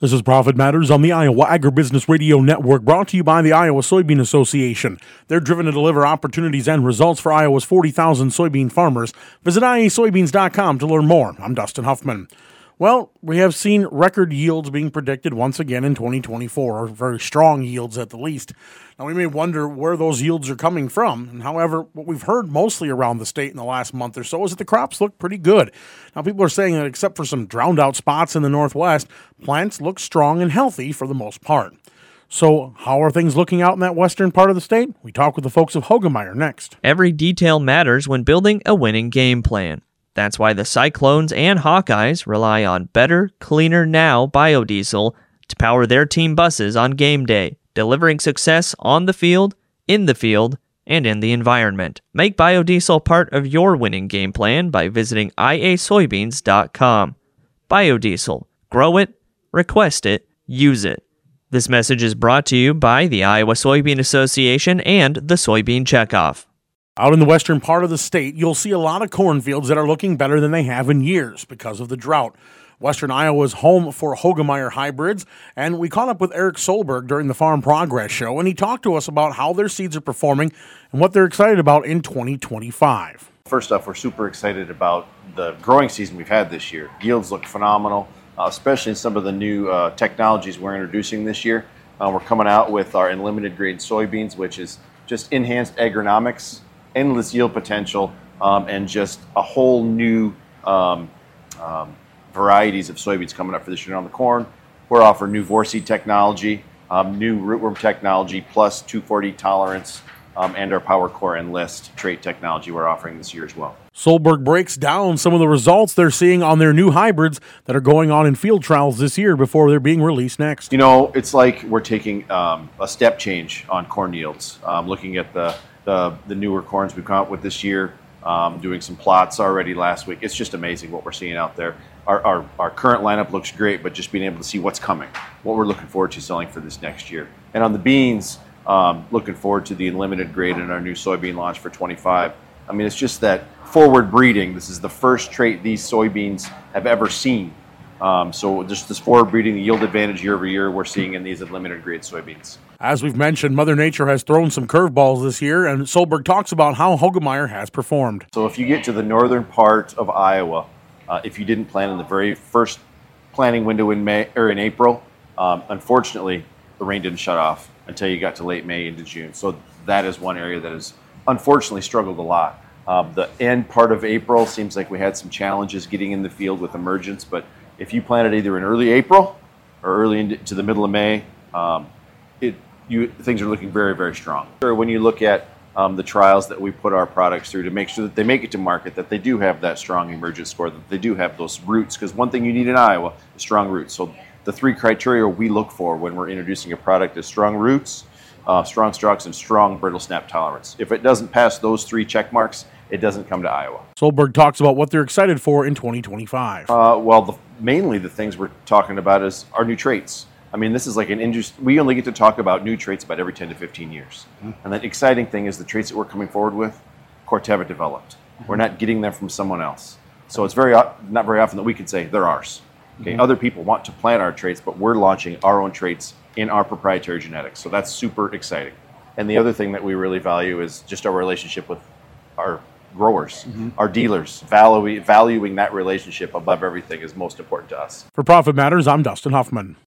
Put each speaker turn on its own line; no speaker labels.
This is Profit Matters on the Iowa Agribusiness Radio Network, brought to you by the Iowa Soybean Association. They're driven to deliver opportunities and results for Iowa's 40,000 soybean farmers. Visit iasoybeans.com to learn more. I'm Dustin Huffman. Well, we have seen record yields being predicted once again in 2024, or very strong yields at the least. Now, we may wonder where those yields are coming from. And however, what we've heard mostly around the state in the last month or so is that the crops look pretty good. Now, people are saying that except for some drowned out spots in the Northwest, plants look strong and healthy for the most part. So how are things looking out in that western part of the state? We talk with the folks of Hoegemeyer next.
Every detail matters when building a winning game plan. That's why the Cyclones and Hawkeyes rely on Better, Cleaner Now biodiesel to power their team buses on game day, delivering success on the field, and in the environment. Make biodiesel part of your winning game plan by visiting iasoybeans.com. Biodiesel. Grow it, request it, use it. This message is brought to you by the Iowa Soybean Association and the Soybean Checkoff.
Out in the western part of the state, you'll see a lot of cornfields that are looking better than they have in years because of the drought. Western Iowa is home for Hoegemeyer hybrids, and we caught up with Eric Solberg during the Farm Progress Show, and he talked to us about how their seeds are performing and what they're excited about in 2025.
First off, we're super excited about the growing season we've had this year. Yields look phenomenal, especially in some of the new technologies we're introducing this year. We're coming out with our unlimited grade soybeans, which is just enhanced agronomics, endless yield potential, and just a whole new varieties of soybeans coming up for this year on the corn. We're offering new Vorseed technology, new rootworm technology, plus 240 tolerance, and our PowerCore Enlist trait technology we're offering this year as well.
Solberg breaks down some of the results they're seeing on their new hybrids that are going on in field trials this year before they're being released next.
You know, it's like we're taking a step change on corn yields, looking at the newer corns we've come out with this year, doing some plots already last week. It's just amazing what we're seeing out there. Our current lineup looks great, but just being able to see what's coming, what we're looking forward to selling for this next year. And on the beans, looking forward to the unlimited grade in our new soybean launch for 25. I mean, it's just that forward breeding. This is the first trait these soybeans have ever seen. So just this forward breeding, the yield advantage year over year we're seeing in these unlimited grade soybeans.
As we've mentioned, Mother Nature has thrown some curveballs this year, and Solberg talks about how Hoegemeyer has performed.
So if you get to the northern part of Iowa, if you didn't plant in the very first planting window in May or in April, unfortunately, the rain didn't shut off until you got to late May into June. So that is one area that has unfortunately struggled a lot. The end part of April seems like we had some challenges getting in the field with emergence, but if you planted either in early April or early into the middle of May, things are looking very, very strong. When you look at the trials that we put our products through to make sure that they make it to market, that they do have that strong emergence score, that they do have those roots, because one thing you need in Iowa is strong roots. So the three criteria we look for when we're introducing a product is strong roots, strong stalks, and strong brittle snap tolerance. If it doesn't pass those three check marks, it doesn't come to Iowa.
Solberg talks about what they're excited for in 2025.
Mainly the things we're talking about is our new traits. I mean, this is like an industry. We only get to talk about new traits about every 10 to 15 years. Mm-hmm. And the exciting thing is the traits that we're coming forward with, Corteva developed. Mm-hmm. We're not getting them from someone else. So it's not very often that we can say they're ours. Okay, mm-hmm. Other people want to plant our traits, but we're launching our own traits in our proprietary genetics. So that's super exciting. And the other thing that we really value is just our relationship with our growers, mm-hmm. our dealers. Valuing that relationship above everything is most important to us.
For Profit Matters, I'm Dustin Huffman.